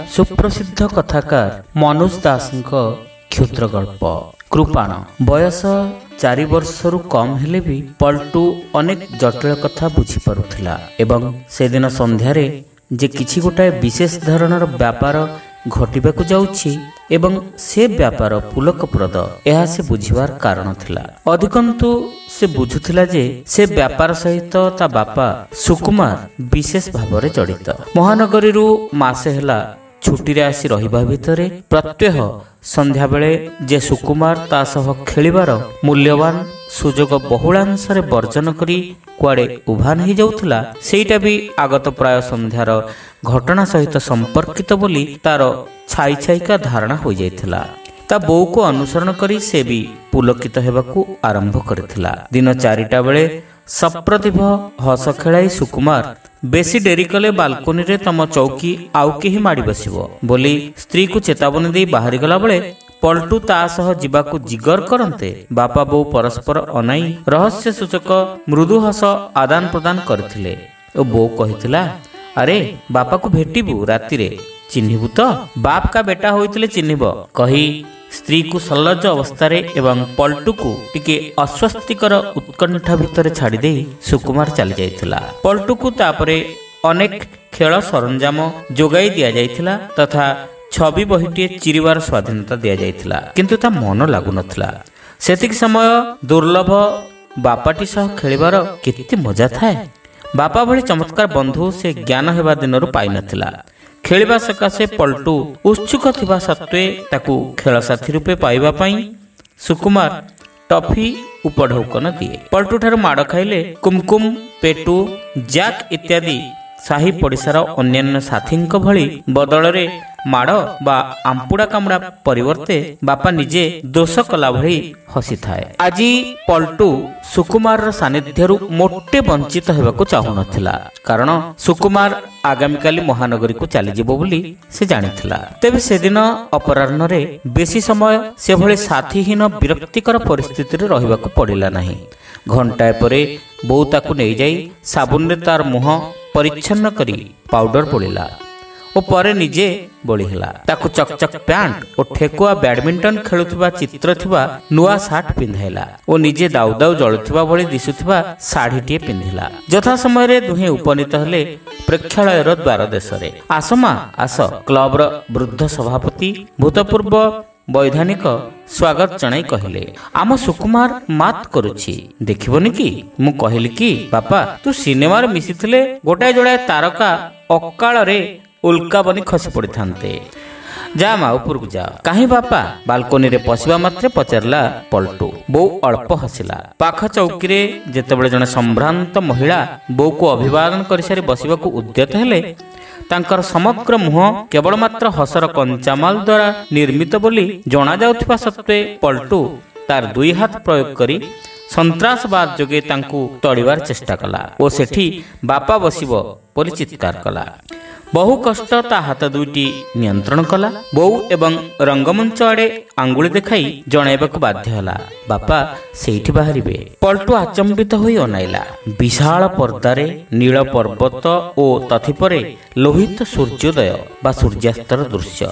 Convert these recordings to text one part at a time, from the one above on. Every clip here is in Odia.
ସୁପ୍ରସିଦ୍ଧ କଥାକାର ମନୋଜ ଦାସଙ୍କ କ୍ଷୁଦ୍ର ଗଳ୍ପ କୃପାଣ। ବୟସ 4 ବର୍ଷରୁ କମ୍ ହେଲେ ବି ପଲ୍ଟୁ ଅନେକ ଜଟିଳ କଥା ବୁଝିପାରୁଥିଲା ଏବଂ ସେଦିନ ସନ୍ଧ୍ୟାରେ ଯେ କିଛି ଗୋଟାଏ ବିଶେଷ ଧରଣର ବ୍ୟାପାର ଘଟିବାକୁ ଯାଉଛି ଏବଂ ସେ ବ୍ୟାପାର ପୁଲକପ୍ରଦ, ଏହା ସେ ବୁଝିବାର କାରଣ ଥିଲା। ଅଧିକନ୍ତୁ ସେ ବୁଝୁଥିଲା ଯେ ସେ ବ୍ୟାପାର ସହିତ ତା ବାପା ସୁକୁମାର ବିଶେଷ ଭାବରେ ଜଡ଼ିତ। ମହାନଗରୀରୁ ମାସେ ହେଲା ଛୁଟିରେ ଆସି ରହିବା ଭିତରେ ପ୍ରତ୍ୟହ ସନ୍ଧ୍ୟାବେଳେ ଯେ ସୁକୁମାର ତା ସହ ଖେଳିବାର ମୂଲ୍ୟବାନ ସୁଯୋଗ ବହୁଳାଂଶରେ ବର୍ଜନ କରି କୁଆଡ଼େ ଉଭାନ ହେଇଯାଉଥିଲା, ସେଇଟା ବି ଆଗତ ପ୍ରାୟ ସନ୍ଧ୍ୟାର ଘଟଣା ସହିତ ସମ୍ପର୍କିତ ବୋଲି ତାର ଛାଇ ଛାଇକା ଧାରଣା ହୋଇଯାଇଥିଲା। ତା ବୋଉକୁ ଅନୁସରଣ କରି ସେ ବି ପୁଲକିତ ହେବାକୁ ଆରମ୍ଭ କରିଥିଲା। ଦିନ 4ଟା ବେଳେ ସପ୍ରତିଭ ହସ ଖେଳାଇ ସୁକୁମାର ବେଶୀ ଡେରି କଲେ ବାଲକୋନିରେ ତମ ଚୌକି ଆଉ କେହି ମାଡ଼ି ବସିବ ବୋଲି ସ୍ତ୍ରୀକୁ ଚେତାବନୀ ଦେଇ ବାହାରିଗଲା ବେଳେ ପଲ୍ଟୁ ତା ସହ ଯିବାକୁ ଜିଗର କରନ୍ତେ ବାପା ବୋଉ ପରସ୍ପର ଅନାଇ ରହସ୍ୟ ସୂଚକ ମୃଦୁ ହସ ଆଦାନ ପ୍ରଦାନ କରିଥିଲେ ଓ ବୋଉ କହିଥିଲା, ଆରେ ବାପାକୁ ଭେଟିବୁ ରାତିରେ, ଚିହ୍ନିବୁ ତ? ବାପ କା ବେଟା ହୋଇଥିଲେ ଚିହ୍ନିବ କହି ସ୍ତ୍ରୀକୁ ସଲ୍ଲଜ ଅବସ୍ଥାରେ ଏବଂ ପଲ୍ଟୁକୁ ଟିକେ ଅସ୍ୱସ୍ତିକର ଉତ୍କଣ୍ଠା ଭିତରେ ଛାଡ଼ିଦେଇ ସୁକୁମାର ଚାଲି ଯାଇଥିଲା। ପଲ୍ଟୁକୁ ତାପରେ ଅନେକ ଖେଳ ସରଞ୍ଜାମ ଯୋଗାଇ ଦିଆଯାଇଥିଲା ତଥା ଛବି ବହିଟିଏ ଚିରିବାର ସ୍ୱାଧୀନତା ଦିଆଯାଇଥିଲା, କିନ୍ତୁ ତା ମନ ଲାଗୁନଥିଲା। ସେତିକି ସମୟ ଦୁର୍ଲଭ ବାପାଟି ସହ ଖେଳିବାର କେତେ ମଜା ଥାଏ। ବାପା ଭଳି ଚମତ୍କାର ବନ୍ଧୁ ସେ ଜ୍ଞାନ ହେବା ଦିନରୁ ପାଇନଥିଲା। ଖେଳିବା ସକାଶେ ପଲ୍ଟୁ ଉତ୍ସୁକ ଥିବା ସତ୍ତ୍ୱେ ତାକୁ ଖେଳସାଥୀ ରୂପେ ପାଇବା ପାଇଁ ସୁକୁମାର ଟଫି ଉପଢୌକନ ଦିଏ। ପଲ୍ଟୁ ଠାରୁ ମାଡ଼ ଖାଇଲେ କୁମକୁମ, ପେଟୁ, ଜ୍ୟାକ୍ ଇତ୍ୟାଦି ସାହି ପଡ଼ିଶାର ଅନ୍ୟାନ୍ୟ ସାଥୀଙ୍କ ଭଳି ବଦଳରେ ମାଡ଼ ବା ଆମ୍ପୁଡ଼ା କାମୁଡ଼ା ପରିବର୍ତ୍ତେ ବାପା ନିଜେ ଦୋଷ କଲା ଭଳି ହସିଥାଏ। ଆଜି ପଲ୍ଟୁ ସୁକୁମାରର ସାନ୍ନିଧ୍ୟରୁ ମୋଟେ ବଞ୍ଚିତ ହେବାକୁ ଚାହୁଁନଥିଲା, କାରଣ ସୁକୁମାର ଆଗାମୀକାଲି ମହାନଗରୀକୁ ଚାଲିଯିବ ବୋଲି ସେ ଜାଣିଥିଲା। ତେବେ ସେଦିନ ଅପରାହ୍ନରେ ବେଶୀ ସମୟ ସେଭଳି ସାଥୀହୀନ ବିରକ୍ତିକର ପରିସ୍ଥିତିରେ ରହିବାକୁ ପଡ଼ିଲା ନାହିଁ। ଘଣ୍ଟାଏ ପରେ ବୋଉ ତାକୁ ନେଇଯାଇ ସାବୁନରେ ତାର ମୁହଁ ପରିଚ୍ଛନ୍ନ କରି ପାଉଡର ବୋଳିଲା ଓ ପରେ ନିଜେ ବୋଳିହେଲା। ତାକୁ ଚକଚକ ପ୍ୟାଣ୍ଟ ଓ ଠେକୁଆ ବ୍ୟାଡମିଣ୍ଟନ ଖେଳୁଥିବା ଚିତ୍ର ଥିବା ନୂଆ ସାର୍ଟ ପିନ୍ଧାଇଲା ଓ ନିଜେ ଦାଉ ଦାଉ ଜଳୁଥିବା ଭଳି ଦିଶୁଥିବା ଶାଢ଼ୀଟିଏ ପିନ୍ଧିଲା। ଯଥା ସମୟରେ ଦୁହେଁ ଉପନୀତ ହେଲେ ପ୍ରେକ୍ଷାଳୟର ଦ୍ୱାର ଦେଶରେ। ଆସ ମା ଆସ, କ୍ଲବର ବୃଦ୍ଧ ସଭାପତି ଭୂତପୂର୍ବ ବୈଧାନିକ ସ୍ୱାଗତ ଜଣାଇ କହିଲେ, ଆମ ସୁକୁମାର ମାତ କରୁଛି, ଦେଖିବନି କି? ମୁଁ କହିଲି କି ବାପା, ତୁ ସିନେମାରେ ମିଶିଥିଲେ ଗୋଟାଏ ଯୋଡ଼ାଏ ତାରକା ଅକାଳରେ ଉଲ୍କା ବନି ଖସି ପଡ଼ିଥାନ୍ତେ। ଯା ମା ଉପରକୁ ଯା। କାହିଁ ବାପା? ବାଲକୋନିରେ ପଶିବା ମାତ୍ରେ ପଚାରିଲା ପଲ୍ଟୁ। ବୋଉ ଅଳ୍ପ ହସିଲା। ପାଖ ଚୌକିରେ ଯେତେବେଳେ ଜଣେ ସମ୍ଭ୍ରାନ୍ତ ମହିଳା ବୋଉକୁ ଅଭିବାଦନ କରିସାରି ବସିବାକୁ ଉଦ୍ୟତ ହେଲେ, ତାଙ୍କର ସମଗ୍ର ମୁହଁ କେବଳ ମାତ୍ର ହସର କଞ୍ଚାମାଲ ଦ୍ୱାରା ନିର୍ମିତ ବୋଲି ଜଣାଯାଉଥିବା ସତ୍ତ୍ୱେ ପଲ୍ଟୁ ତାର 2 ହାତ ପ୍ରୟୋଗ କରି ସନ୍ତ୍ରାସବାଦ ଯୋଗେ ତାଙ୍କୁ ତଡ଼ିବାର ଚେଷ୍ଟା କଲା ଓ ସେଠି ବାପା ବସିବ ବୋଲି ଚିତ୍କାର କଲା। ବହୁ କଷ୍ଟ ତା ହାତ 2ଟି ନିୟନ୍ତ୍ରଣ କଲା। ବୋଉ ଏବଂ ରଙ୍ଗମଞ୍ଚ ଆଡ଼େ ଆଙ୍ଗୁଳି ଦେଖାଇ ଜଣାଇବାକୁ ବାଧ୍ୟ ହେଲା, ବାପା ସେଇଠି ବାହାରିବେ। ପଲ୍ଟୁ ଆଚମ୍ବିତ ହୋଇ ଅନାଇଲା। ବିଶାଳ ପର୍ଦ୍ଦାରେ ନୀଳ ପର୍ବତ ଓ ତଥିପରେ ଲୋହିତ ସୂର୍ଯ୍ୟୋଦୟ ବା ସୂର୍ଯ୍ୟାସ୍ତର ଦୃଶ୍ୟ।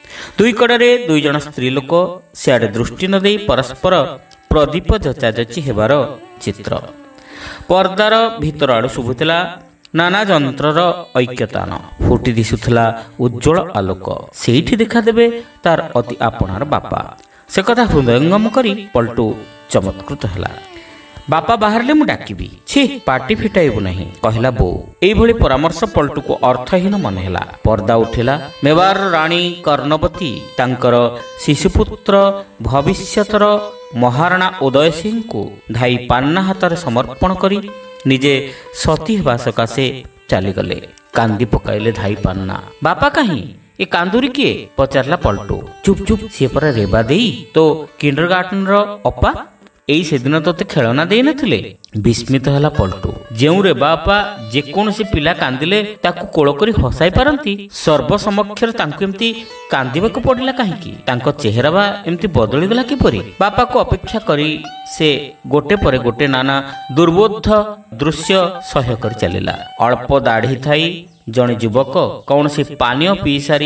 2 କଡ଼ରେ 2 ଜଣ ସ୍ତ୍ରୀ ଲୋକ ସିଆଡ଼େ ଦୃଷ୍ଟି ନ ଦେଇ ପରସ୍ପର ପ୍ରଦୀପ ଯଚାଯଚି ହେବାର ଚିତ୍ର। ପର୍ଦ୍ଦାର ଭିତର ଆଡ଼ୁ ଶୁଭୁଥିଲା ନାନା ଯନ୍ତ୍ରର ଐକ୍ୟତାନ। ଫୁଟି ଦିଶୁଥିଲା ଉଜ୍ଜ୍ୱଳ ଆଲୋକ। ସେଇଠି ଦେଖାଦେବେ ତାର ଅତି ଆପଣାର ବାପା। ସେ କଥା ହୃଦୟଙ୍ଗମ କରି ପଲ୍ଟୁ ଚମତ୍କୃତ ହେଲା। ବାପା ବାହାରିଲେ ମୁଁ ଡାକିବି। ଛି, ପାଟି ଫିଟାଇବୁ ନାହିଁ, କହିଲା ବୋଉ। ଏଇଭଳି ପରାମର୍ଶ ପଲ୍ଟୁକୁ ଅର୍ଥହୀନ ମନେ ହେଲା। ପର୍ଦ୍ଦା ଉଠିଲା। ମେବାରର ରାଣୀ କର୍ଣ୍ଣବତୀ ତାଙ୍କର ଶିଶୁପୁତ୍ର ଭବିଷ୍ୟତର ମହାରାଣା ଉଦୟ ସିଂଙ୍କୁ ଧାଇ ପାନ୍ନା ହାତରେ ସମର୍ପଣ କରି ନିଜେ ସତୀ ହେବା ସକାଶେ ଚାଲିଗଲେ। କାନ୍ଦି ପକାଇଲେ ଧାଇ ପାନ୍ନା। ବାପା କାହିଁ? ଏ କାନ୍ଦୁରି କିଏ? ପଚାରିଲା ପଲ୍ଟୁ। ଚୁପ୍ ଚୁପ୍, ସିଏ ପରା ରେବା ଦେଇ, ତୋ କିଣ୍ଡରଗାର୍ଟେନର ଅପା। ଏଇ ସେଦିନ ତୋତେ ଖେଳନା ଦେଇନଥିଲେ? ବିସ୍ମିତ ହେଲା ପଲ୍ଟୁ। ଯେଉଁ ରେବା ବାପା ଯେକୌଣସି ପିଲା କାନ୍ଦିଲେ ତାକୁ କୋଳ କରି ହସାଇ ପାରନ୍ତି, ସର୍ବସମକ୍ଷରେ ତାଙ୍କୁ ଏମିତି କାନ୍ଦିବାକୁ ପଡ଼ିଲା କାହିଁକି? ତାଙ୍କ ଚେହେରା ବା ଏମିତି ବଦଳିଗଲା କିପରି? ବାପାକୁ ଅପେକ୍ଷା କରି ସେ ଗୋଟେ ପରେ ଗୋଟେ ନାନା ଦୁର୍ବୋଧ୍ୟ ଦୃଶ୍ୟ ସହ୍ୟ କରି ଚାଲିଲା। ଅଳ୍ପ ଦାଢ଼ି ଥାଇ ଜଣେ ଯୁବକ କୌଣସି ପାନୀୟ ପିଇ ସାରି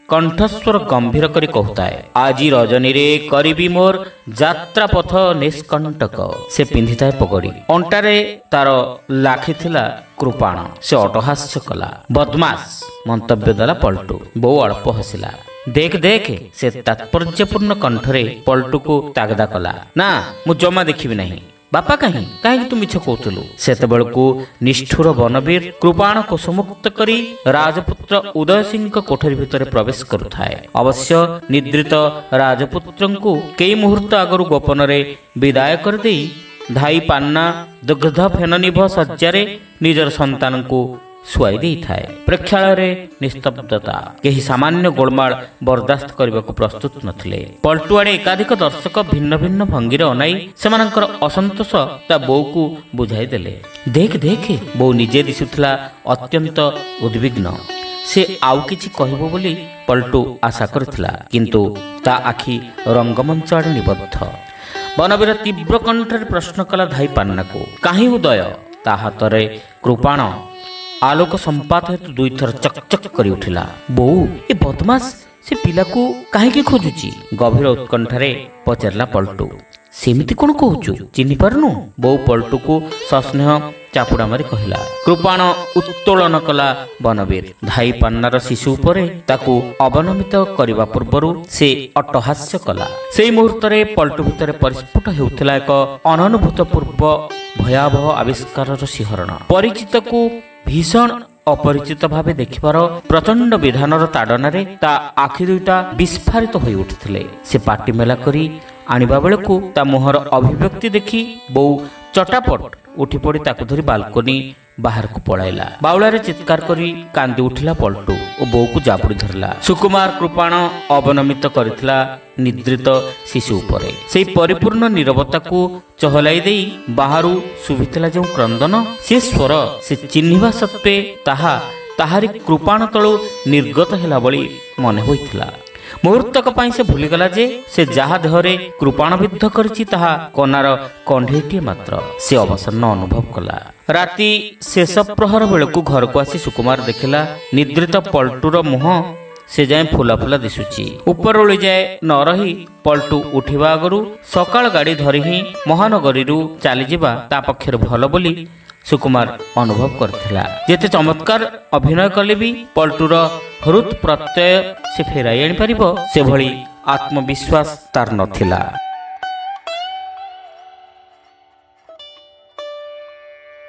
କଣ୍ଠସ୍ୱର ଗମ୍ଭୀର କରି କହୁଥାଏ, ଆଜି ରଜନୀରେ କରିବି ମୋର ଯାତ୍ରା ପଥ ନିଷ୍କଣ୍ଟକ। ସେ ପିନ୍ଧିଥାଏ ପଗଡ଼ି, ଅଣ୍ଟାରେ ତାର ଲାଖିଥିଲା କୃପାଣ। ସେ ଅଟହାସ୍ୟ କଲା। ବଦମାସ ମନ୍ତବ୍ୟ ଦେଲା ପଲ୍ଟୁ। ବୋଉ ଅଳ୍ପ ହସିଲା। ଦେଖ ଦେଖ, ସେ ତାତ୍ପର୍ଯ୍ୟପୂର୍ଣ୍ଣ କଣ୍ଠରେ ପଲ୍ଟୁକୁ ତାଗଦା କଲା। ନା, ମୁଁ ଜମା ଦେଖିବି ନାହିଁ। ବାପା କାହିଁକି ତୁ ମିଛ କହୁଥିଲୁ? ସେତେବେଳକୁ ନିଷ୍ଠୁର ବନବୀର କୃପାଣ କୋଷମୁକ୍ତ କରି ରାଜପୁତ୍ର ଉଦୟ ସିଂଙ୍କ କୋଠରୀ ଭିତରେ ପ୍ରବେଶ କରୁଥାଏ। ଅବଶ୍ୟ ନିଦ୍ରିତ ରାଜପୁତ୍ରଙ୍କୁ କେଇ ମୁହୂର୍ତ୍ତ ଆଗରୁ ଗୋପନରେ ବିଦାୟ କରିଦେଇ ଧାଇ ପାନ୍ନା ଦୁଗ୍ଧ ଫେନନିଭ ଶଯ୍ୟାରେ ନିଜର ସନ୍ତାନଙ୍କୁ ଶୁଆଇ ଦେଇଥାଏ। ପ୍ରେକ୍ଷାଳୟରେ ନିସ୍ତବ୍ଧତା। କେହି ସାମାନ୍ୟ ଗୋଳମାଳ ବରଦାସ୍ତ କରିବାକୁ ପ୍ରସ୍ତୁତ ନଥିଲେ। ପଲ୍ଟୁ ଆଡ଼େ ଏକାଧିକ ଦର୍ଶକ ଭିନ୍ନ ଭିନ୍ନ ଭଙ୍ଗୀରେ ଅନାଇ ସେମାନଙ୍କର ଅସନ୍ତୋଷ ତା ବୋଉକୁ ବୁଝାଇ ଦେଲେ। ଦେଖ ଦେଖ, ବୋଉ ନିଜେ ଦିଶୁଥିଲା ଅତ୍ୟନ୍ତ ଉଦ୍ବିଗ୍ନ। ସେ ଆଉ କିଛି କହିବ ବୋଲି ପଲ୍ଟୁ ଆଶା କରିଥିଲା, କିନ୍ତୁ ତା ଆଖି ରଙ୍ଗମଞ୍ଚ ଆଡ଼େ ନିବଦ୍ଧ। ବନବୀର ତୀବ୍ର କଣ୍ଠରେ ପ୍ରଶ୍ନ କଲା ଧାଇ ପାନ୍ନାକୁ, କାହିଁ ଉଦୟ? ତା ହାତରେ କୃପାଣ ଆଲୋକ ସମ୍ପାତ ହେତୁ ଦୁଇଥର ଚକଚକ କରି ଉଠିଲା। ବୋଉ, ଏ ବଦମାସ ସେ ପିଲାକୁ କାହିଁକି ଖୋଜୁଛି? ଗଭୀର ଉତ୍କଣ୍ଠାରେ ପଚାରିଲା ପଲ୍ଟୁ। ସେମିତି କଣ କହୁଛୁ? ଚିହ୍ନି ପାରୁନୁ? ବୋଉ ପଲ୍ଟୁକୁ ସସ୍ନେହ ଚାପୁଡ଼ା ମାରି କହିଲା। କୃପାଣ ଉତ୍ତୋଳନ କଲା ବନବୀର। ଧାଇ ପାନ୍ନାର ଶିଶୁ ଉପରେ ତାକୁ ଅବନମିତ କରିବା ପୂର୍ବରୁ ସେ ଅଟ୍ଟହାସ୍ୟ କଲା। ସେଇ ମୁହୂର୍ତ୍ତରେ ପଲ୍ଟୁ ଭିତରେ ପରିସ୍ଫୁଟ ହେଉଥିଲା ଏକ ଅନନୁଭୂତ ପୂର୍ବ ଭୟାବହ ଆବିଷ୍କାରର ଶିହରଣ। ପରିଚିତକୁ ଭୀଷଣ ଅପରିଚିତ ଭାବେ ଦେଖିବାର ପ୍ରଚଣ୍ଡ ବିଧାନର ତାଡ଼ନାରେ ତା ଆଖି ଦୁଇଟା ବିସ୍ଫାରିତ ହୋଇ ଉଠିଥିଲେ। ସେ ପାଟି ମେଲା କରି ଆଣିବା ବେଳକୁ ତା ମୁହଁର ଅଭିବ୍ୟକ୍ତି ଦେଖି ବୋଉ ଚଟାପଟ ଉଠିପଡ଼ି ତାକୁ ଧରି ବାଲକୋନି ବାହାରକୁ ପଳାଇଲା। ବାଉଳାରେ ଚିତ୍କାର କରି କାନ୍ଦି ଉଠିଲା ପଲ୍ଟୁ ଓ ବୋଉକୁ ଜାବୁଡ଼ି ଧରିଲା। ସୁକୁମାର କୃପାଣ ଅବନମିତ କରିଥିଲା ନିଦ୍ରିତ ଶିଶୁ ଉପରେ। ସେହି ପରିପୂର୍ଣ୍ଣ ନୀରବତାକୁ ଚହଲାଇ ଦେଇ ବାହାରୁ ଶୁଭିଥିଲା ଯେଉଁ କ୍ରନ୍ଦନ, ସେ ସ୍ୱର ସେ ଚିହ୍ନିବା ସତ୍ତ୍ୱେ ତାହାରି କୃପାଣ ତଳୁ ନିର୍ଗତ ହେଲା ଭଳି ମନେ ହୋଇଥିଲା। ମୁହୂର୍ତ୍ତକ ପାଇଁ ସେ ଭୁଲିଗଲା ଯେ ସେ ଯାହା ଦେହରେ କୃପାଣ ବିଦ୍ଧ କରିଛି ତାହା କନାର କଣ୍ଢେଇଟିଏ ମାତ୍ର। ସେ ଅବସନ୍ନ ଅନୁଭବ କଲା। ରାତି ଶେଷ ପ୍ରହର ବେଳକୁ ଘରକୁ ଆସି ସୁକୁମାର ଦେଖିଲା ନିଦ୍ରିତ ପଲ୍ଟୁର ମୁହଁ ସେ ଯାଏ ଫୁଲା ଫୁଲା ଦିଶୁଛି। ଉପରଓଳି ଯାଏ ନ ରହି ପଲ୍ଟୁ ଉଠିବା ଆଗରୁ ସକାଳ ଗାଡ଼ି ଧରି ହିଁ ମହାନଗରୀରୁ ଚାଲିଯିବା ତା ପକ୍ଷରେ ଭଲ ବୋଲି ସୁକୁମାର ଅନୁଭବ କରିଥିଲା। ଯେତେ ଚମତ୍କାର ଅଭିନୟ କଲେ ବି ପଲ୍ଟୁର ହୃତ୍ ପ୍ରତ୍ୟୟ ସେ ଫେରାଇ ଆଣିପାରିବ ସେଭଳି ଆତ୍ମବିଶ୍ୱାସ ତାର ନଥିଲା।